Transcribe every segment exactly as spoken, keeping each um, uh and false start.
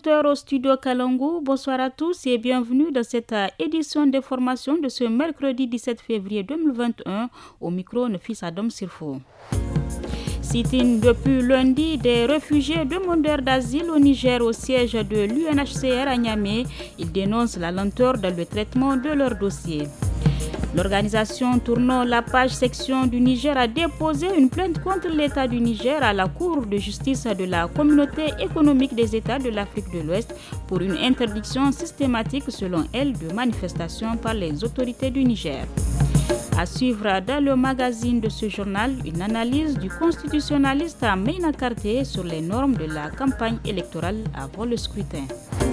auditeurs au studio Kalangu, bonsoir à tous et bienvenue dans cette édition d'information de ce mercredi dix-sept février deux mille vingt et un. Au micro, Nefis Adam Sirfo. Sit-in depuis lundi des réfugiés demandeurs d'asile au Niger au siège de l'U N H C R à Niamey. Ils dénoncent la lenteur dans le traitement de leur dossier. L'organisation Tournons la page section du Niger a déposé une plainte contre l'État du Niger à la Cour de justice de la Communauté économique des États de l'Afrique de l'Ouest pour une interdiction systématique selon elle de manifestations par les autorités du Niger. À suivre dans le magazine de ce journal, une analyse du constitutionnaliste Meina Karté sur les normes de la campagne électorale avant le scrutin.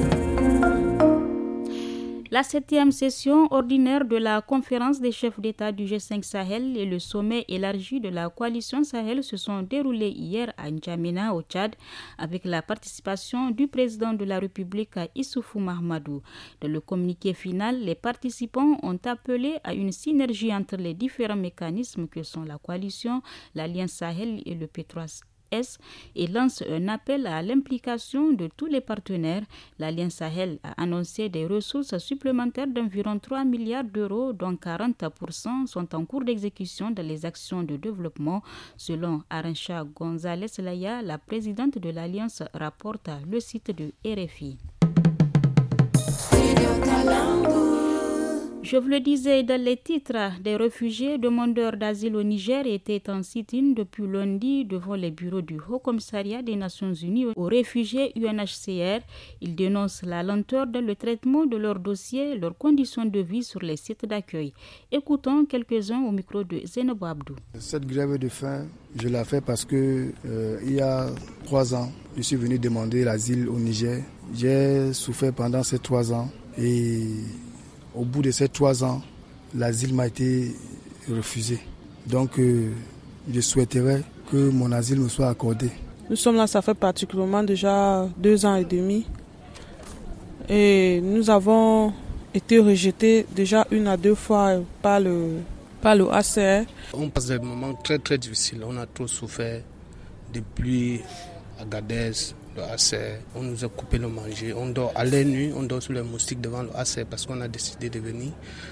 La septième session ordinaire de la conférence des chefs d'État du G cinq Sahel et le sommet élargi de la coalition Sahel se sont déroulés hier à N'Djamena au Tchad avec la participation du président de la République Issoufou Mahamadou. Dans le communiqué final, les participants ont appelé à une synergie entre les différents mécanismes que sont la coalition, l'Alliance Sahel et le P trois S et lance un appel à l'implication de tous les partenaires. L'Alliance Sahel a annoncé des ressources supplémentaires d'environ trois milliards d'euros, dont quarante pour cent sont en cours d'exécution dans les actions de développement. Selon Arancha González Laya, la présidente de l'Alliance, rapporte le site de R F I. Je vous le disais dans les titres, des réfugiés demandeurs d'asile au Niger étaient en sit-in depuis lundi devant les bureaux du Haut-Commissariat des Nations Unies aux réfugiés U N H C R. Ils dénoncent la lenteur dans le traitement de leurs dossiers, leurs conditions de vie sur les sites d'accueil. Écoutons quelques-uns au micro de Zainab Abdou. Cette grève de faim, je la fais parce que euh, il y a trois ans, je suis venu demander l'asile au Niger. J'ai souffert pendant ces trois ans et au bout de ces trois ans, l'asile m'a été refusé. Donc, euh, je souhaiterais que mon asile me soit accordé. Nous sommes là, ça fait particulièrement déjà deux ans et demi. Et nous avons été rejetés déjà une à deux fois par le, par le H C R. On passe des moments très très difficiles. On a trop souffert depuis Agadez. Le H C R. On nous a coupé le manger, on dort à l'air nu, on dort sous les moustiques devant le H C R parce qu'on a décidé de venir.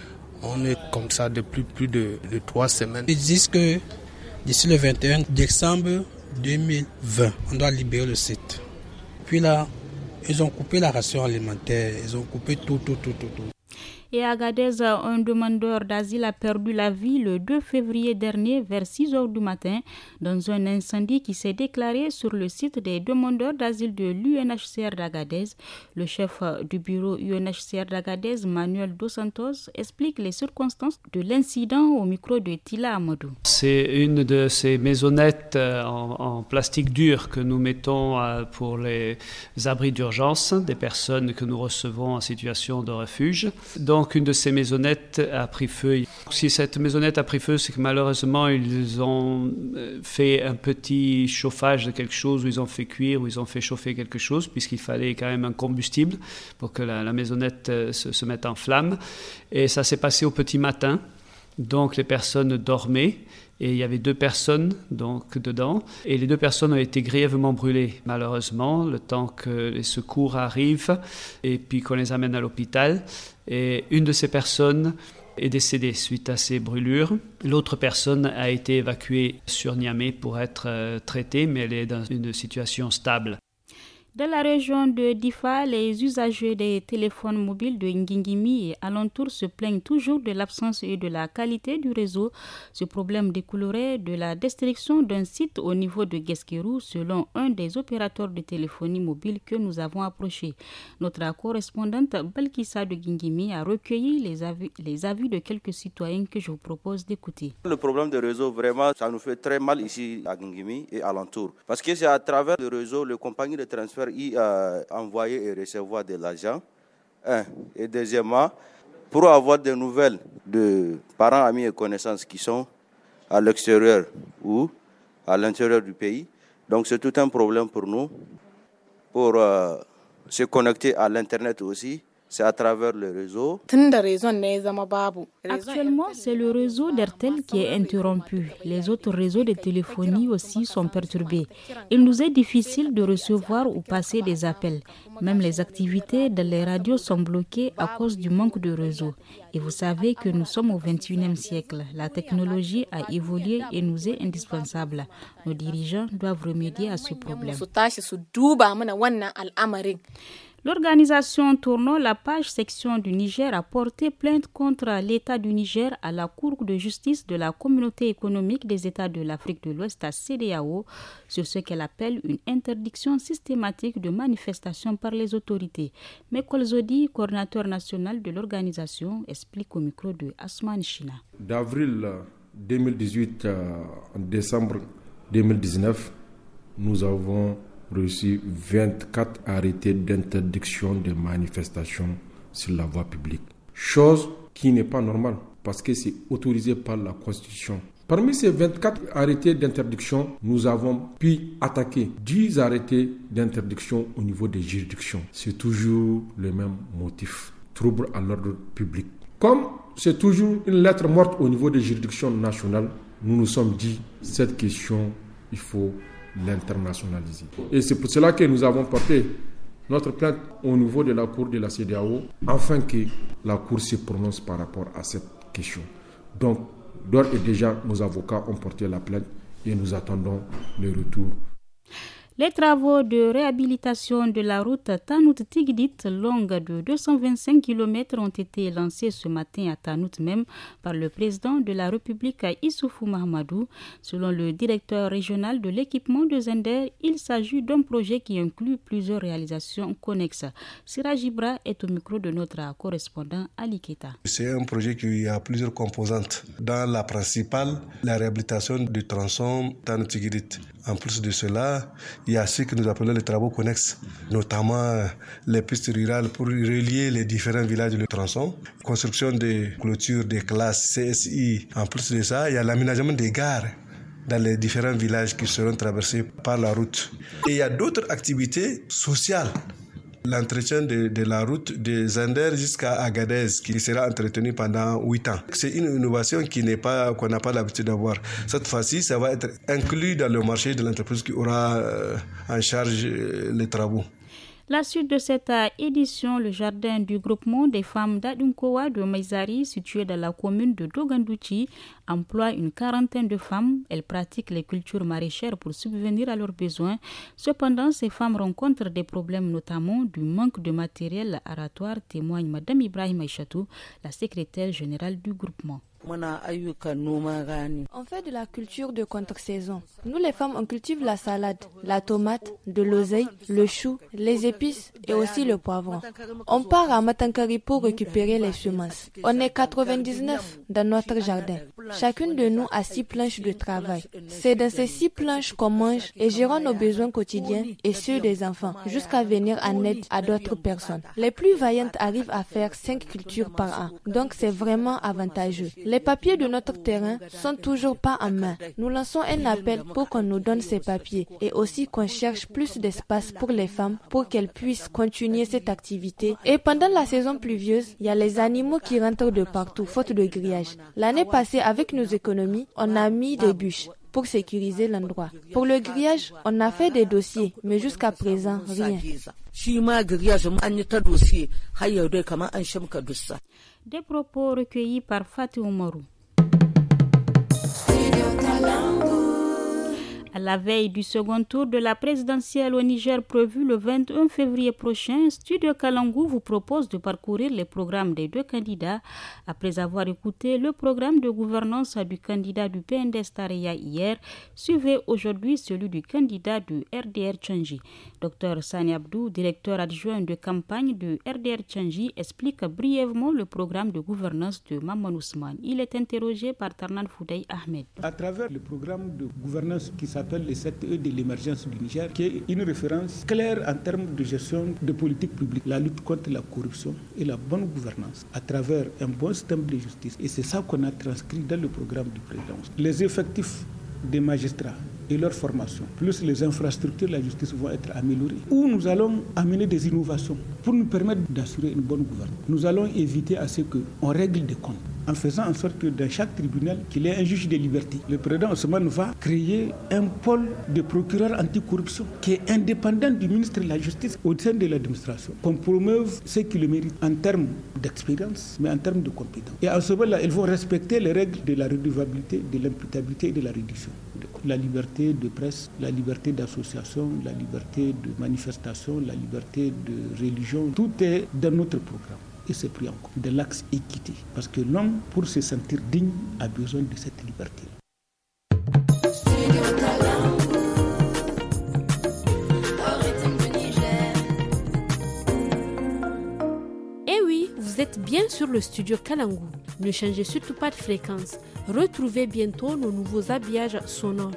On est comme ça depuis plus de, de trois semaines. Ils disent que d'ici le vingt et un décembre deux mille vingt, on doit libérer le site. Puis là, ils ont coupé la ration alimentaire, ils ont coupé tout, tout, tout, tout, tout. Et à Agadez, un demandeur d'asile a perdu la vie le deux février dernier vers six heures du matin dans un incendie qui s'est déclaré sur le site des demandeurs d'asile de l'U N H C R d'Agadez. Le chef du bureau U N H C R d'Agadez, Manuel Dos Santos, explique les circonstances de l'incident au micro de Tila Amadou. C'est une de ces maisonnettes en, en plastique dur que nous mettons pour les abris d'urgence des personnes que nous recevons en situation de refuge. Donc, Donc, une de ces maisonnettes a pris feu. Si cette maisonnette a pris feu, c'est que malheureusement, ils ont fait un petit chauffage de quelque chose, ou ils ont fait cuire, ou ils ont fait chauffer quelque chose, puisqu'il fallait quand même un combustible pour que la, la maisonnette se, se mette en flamme. Et ça s'est passé au petit matin. Donc, les personnes dormaient. Et il y avait deux personnes donc, dedans. Et les deux personnes ont été grièvement brûlées, malheureusement, le temps que les secours arrivent et puis qu'on les amène à l'hôpital. Et une de ces personnes est décédée suite à ces brûlures. L'autre personne a été évacuée sur Niamey pour être euh, traitée, mais elle est dans une situation stable. Dans la région de Difa, les usagers des téléphones mobiles de Ngingimi et alentours se plaignent toujours de l'absence et de la qualité du réseau. Ce problème découlerait de la destruction d'un site au niveau de Guesquerou, selon un des opérateurs de téléphonie mobile que nous avons approché. Notre correspondante Balkissa de Ngingimi a recueilli les avis, les avis de quelques citoyens que je vous propose d'écouter. Le problème de réseau, vraiment, ça nous fait très mal ici à Ngingimi et alentours. Parce que c'est à travers le réseau, les compagnies de transfert y a envoyé et recevoir de l'argent. Un. Et deuxièmement, pour avoir des nouvelles de parents, amis et connaissances qui sont à l'extérieur ou à l'intérieur du pays. Donc c'est tout un problème pour nous, pour euh, se connecter à l'Internet aussi. c'est à travers le réseau. Actuellement, c'est le réseau d'Airtel qui est interrompu. Les autres réseaux de téléphonie aussi sont perturbés. Il nous est difficile de recevoir ou passer des appels. Même les activités dans les radios sont bloquées à cause du manque de réseau. Et vous savez que nous sommes au vingt et unième siècle. La technologie a évolué et nous est indispensable. Nos dirigeants doivent remédier à ce problème. L'organisation Tournons la page section du Niger a porté plainte contre l'État du Niger à la Cour de justice de la Communauté économique des États de l'Afrique de l'Ouest à C E D E A O sur ce qu'elle appelle une interdiction systématique de manifestation par les autorités. Mekol Zodi, coordinateur national de l'organisation, explique au micro de Asman China. D'avril deux mille dix-huit à décembre deux mille dix-neuf, nous avons reçu vingt-quatre arrêtés d'interdiction de manifestation sur la voie publique. Chose qui n'est pas normale parce que c'est autorisé par la Constitution. Parmi ces vingt-quatre arrêtés d'interdiction, nous avons pu attaquer dix arrêtés d'interdiction au niveau des juridictions. C'est toujours le même motif, trouble à l'ordre public. Comme c'est toujours une lettre morte au niveau des juridictions nationales, nous nous sommes dit, cette question, il faut l'internationaliser. Et c'est pour cela que nous avons porté notre plainte au niveau de la Cour de la C E D E A O, afin que la Cour se prononce par rapport à cette question. Donc, d'ores et déjà, nos avocats ont porté la plainte et nous attendons le retour. Les travaux de réhabilitation de la route Tanout-Tigdit, longue de deux cent vingt-cinq kilomètres, ont été lancés ce matin à Tanout même par le président de la République Issoufou Mahamadou. Selon le directeur régional de l'équipement de Zender, il s'agit d'un projet qui inclut plusieurs réalisations connexes. Siraj Ibra est au micro de notre correspondant Ali Keta. C'est un projet qui a plusieurs composantes. Dans la principale, la réhabilitation du tronçon Tanout-Tigdit. En plus de cela, il y a ce que nous appelons les travaux connexes, notamment les pistes rurales pour relier les différents villages de tronçon, construction des clôtures des classes C S I. En plus de ça, il y a l'aménagement des gares dans les différents villages qui seront traversés par la route. Et il y a d'autres activités sociales. L'entretien de, de la route de Zender jusqu'à Agadez qui sera entretenu pendant huit ans. C'est une innovation qui n'est pas, qu'on n'a pas l'habitude d'avoir. Cette fois-ci, ça va être inclus dans le marché de l'entreprise qui aura euh, en charge euh, les travaux. La suite de cette édition, le jardin du groupement des femmes d'Adunkowa de Maizari, situé dans la commune de Dogandouchi, emploie une quarantaine de femmes. Elles pratiquent les cultures maraîchères pour subvenir à leurs besoins. Cependant, ces femmes rencontrent des problèmes, notamment du manque de matériel aratoire, témoigne Madame Ibrahim Aïchatou, la secrétaire générale du groupement. On fait de la culture de contre-saison. Nous les femmes, on cultive la salade, la tomate, de l'oseille, le chou, les épices et aussi le poivron. On part à Matankari pour récupérer les semences. On est quatre-vingt-dix-neuf dans notre jardin. Chacune de nous a six planches de travail. C'est dans ces six planches qu'on mange et gérons nos besoins quotidiens et ceux des enfants, jusqu'à venir en aide à d'autres personnes. Les plus vaillantes arrivent à faire cinq cultures par an, donc c'est vraiment avantageux. Les papiers de notre terrain sont toujours pas en main. Nous lançons un appel pour qu'on nous donne ces papiers et aussi qu'on cherche plus d'espace pour les femmes pour qu'elles puissent continuer cette activité. Et pendant la saison pluvieuse, il y a les animaux qui rentrent de partout, faute de grillage. L'année passée, avec nos économies, on a mis des bûches pour sécuriser l'endroit. Pour le grillage, on a fait des dossiers, mais jusqu'à présent, rien. Des propos recueillis par Fatih Oumarou. À la veille du second tour de la présidentielle au Niger prévu le vingt et un février prochain, Studio Kalangu vous propose de parcourir les programmes des deux candidats. Après avoir écouté le programme de gouvernance du candidat du P N D S Tareya hier, suivez aujourd'hui celui du candidat du R D R Tchangi. Docteur Sani Abdou, directeur adjoint de campagne du R D R Tchangi, explique brièvement le programme de gouvernance de Maman Ousmane. Il est interrogé par Tarnan Fouday Ahmed. À travers le programme de gouvernance qui s'appelle les sept E de l'émergence du Niger, qui est une référence claire en termes de gestion de politique publique, la lutte contre la corruption et la bonne gouvernance à travers un bon système de justice. Et c'est ça qu'on a transcrit dans le programme du président. Les effectifs des magistrats et leur formation, plus les infrastructures de la justice vont être améliorées, où nous allons amener des innovations pour nous permettre d'assurer une bonne gouvernance. Nous allons éviter à ce qu'on règle des comptes, en faisant en sorte que dans chaque tribunal, qu'il y ait un juge des libertés. Le président Ousmane va créer un pôle de procureurs anticorruption qui est indépendant du ministre de la Justice au sein de l'administration, qu'on promeuve ce qui le mérite en termes d'expérience, mais en termes de compétences. Et en ce moment-là, ils vont respecter les règles de la redevabilité, de l'imputabilité et de la réduction. La liberté de presse, la liberté d'association, la liberté de manifestation, la liberté de religion, tout est dans notre programme. Et c'est pris en compte de l'axe équité. Parce que l'homme, pour se sentir digne, a besoin de cette liberté. Eh oui, vous êtes bien sur le studio Kalangu. Ne changez surtout pas de fréquence. Retrouvez bientôt nos nouveaux habillages sonores.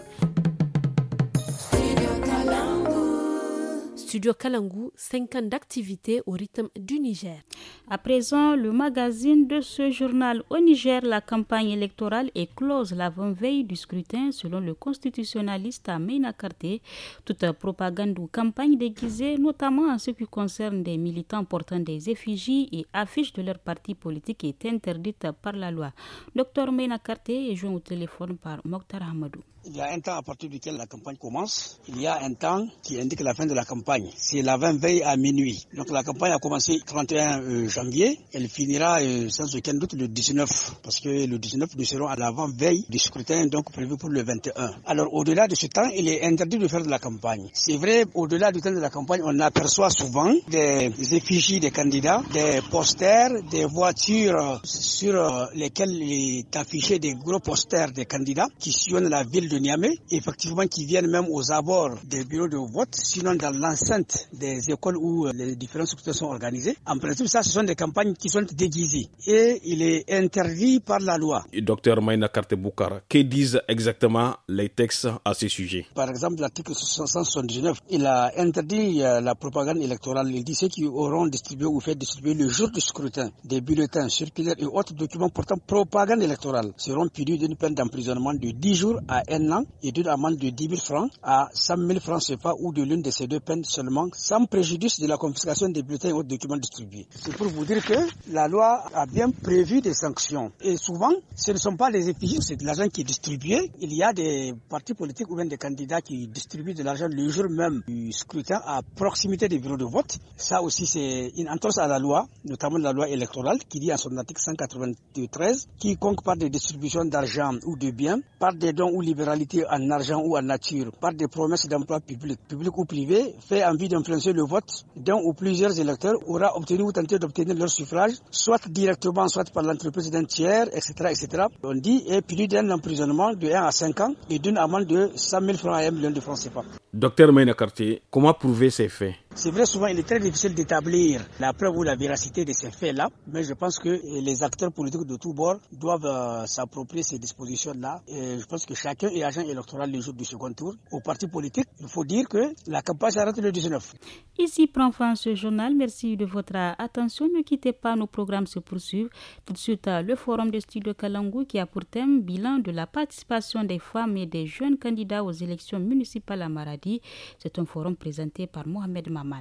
Studio Kalangu, cinq ans d'activité au rythme du Niger. À présent, le magazine de ce journal au Niger, la campagne électorale est close l'avant-veille du scrutin selon le constitutionnaliste Meina Karté. Toute propagande ou campagne déguisée, notamment en ce qui concerne des militants portant des effigies et affiches de leur parti politique, est interdite par la loi. Docteur Meina Karté est joint au téléphone par Mokhtar Hamadou. Il y a un temps à partir duquel la campagne commence. Il y a un temps qui indique la fin de la campagne. C'est l'avant-veille à minuit. Donc la campagne a commencé le trente et un janvier. Elle finira euh, sans aucun doute le dix-neuf. Parce que le dix-neuf, nous serons à l'avant-veille du scrutin, donc prévu pour le vingt et un. Alors au-delà de ce temps, il est interdit de faire de la campagne. C'est vrai, au-delà du temps de la campagne, on aperçoit souvent des effigies des candidats, des posters, des voitures sur lesquelles est affiché des gros posters des candidats qui sillonnent la ville de Niamey, effectivement qui viennent même aux abords des bureaux de vote, sinon dans l'enceinte des écoles où les différents scrutins sont organisés. En principe, ça, ce sont des campagnes qui sont déguisées et il est interdit par la loi. Docteur Meina Karté Boukara, que disent exactement les textes à ce sujet? Par exemple, l'article cent soixante-dix-neuf, il a interdit la propagande électorale. Il dit ceux qui auront distribué ou fait distribuer le jour du scrutin des bulletins, circulaires et autres documents portant propagande électorale seront punis d'une peine d'emprisonnement de dix jours à un an et d'une amende de dix mille francs à cent mille francs C F A ou de l'une de ces deux peines seulement, sans préjudice de la confiscation des bulletins et autres documents distribués. C'est pour vous dire que la loi a bien prévu des sanctions. Et souvent, ce ne sont pas les effigies, c'est de l'argent qui est distribué. Il y a des partis politiques ou même des candidats qui distribuent de l'argent le jour même du scrutin à proximité des bureaux de vote. Ça aussi, c'est une entorse à la loi, notamment la loi électorale, qui dit en son article cent quatre-vingt-treize, quiconque par des distributions d'argent ou de biens, par des dons ou libéralités en argent ou en nature, par des promesses d'emploi public, public ou privé, fait en vue d'influencer le vote d'un ou plusieurs électeurs, aura obtenu ou tenté d'obtenir leur suffrage, soit directement, soit par l'entreprise d'un tiers, et cetera, et cetera. On dit est puni d'un emprisonnement de un à cinq ans et d'une amende de cent mille francs à un million de francs C F A. Docteur Meina Karté, comment prouver ces faits? C'est vrai, souvent il est très difficile d'établir la preuve ou la véracité de ces faits-là, mais je pense que les acteurs politiques de tous bords doivent euh, s'approprier ces dispositions-là. Et je pense que chacun est agent électoral le jour du second tour. Aux partis politiques, il faut dire que la campagne s'arrête le dix-neuf. Ici prend fin ce journal. Merci de votre attention. Ne quittez pas, nos programmes se poursuivent. Tout de suite, le forum de Studio Kalangu qui a pour thème bilan de la participation des femmes et des jeunes candidats aux élections municipales à Maradi. C'est un forum présenté par Mohamed Maman.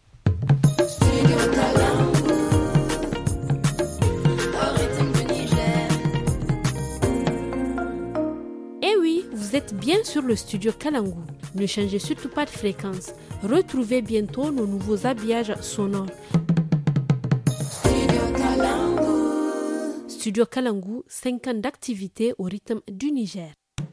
Eh oui, vous êtes bien sur le studio Kalangu. Ne changez surtout pas de fréquence. Retrouvez bientôt nos nouveaux habillages sonores. Studio Kalangu, cinq ans d'activité au rythme du Niger.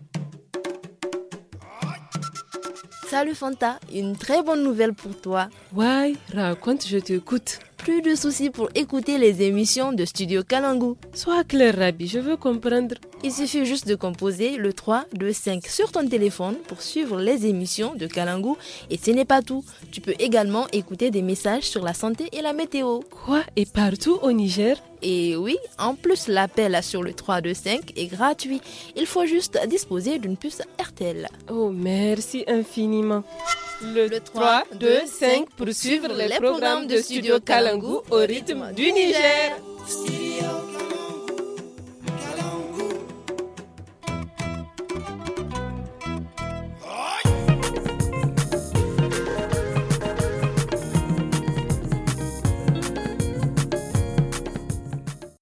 Salut Fanta, une très bonne nouvelle pour toi. Ouais, raconte, je t'écoute. Plus de soucis pour écouter les émissions de Studio Kalangu. Sois clair, Rabi, je veux comprendre. Il suffit juste de composer le trois deux cinq sur ton téléphone pour suivre les émissions de Kalangu. Et ce n'est pas tout. Tu peux également écouter des messages sur la santé et la météo. Quoi? Et partout au Niger? Et oui, en plus l'appel sur le trois deux cinq est gratuit. Il faut juste disposer d'une puce R T L. Oh, merci infiniment. Le, le trois deux cinq pour suivre les programmes de Studio Kalangu au rythme du Niger.